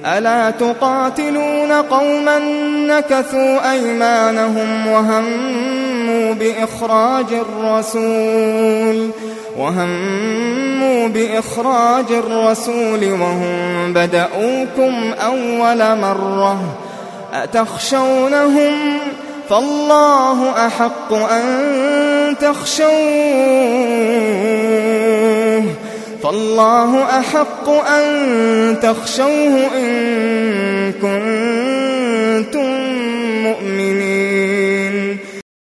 ألا تقاتلون قوما نكثوا أيمانهم وهموا بإخراج الرسول وهم بدأوكم أول مرة أتخشونهم فالله أحق أن تخشوه إن كنتم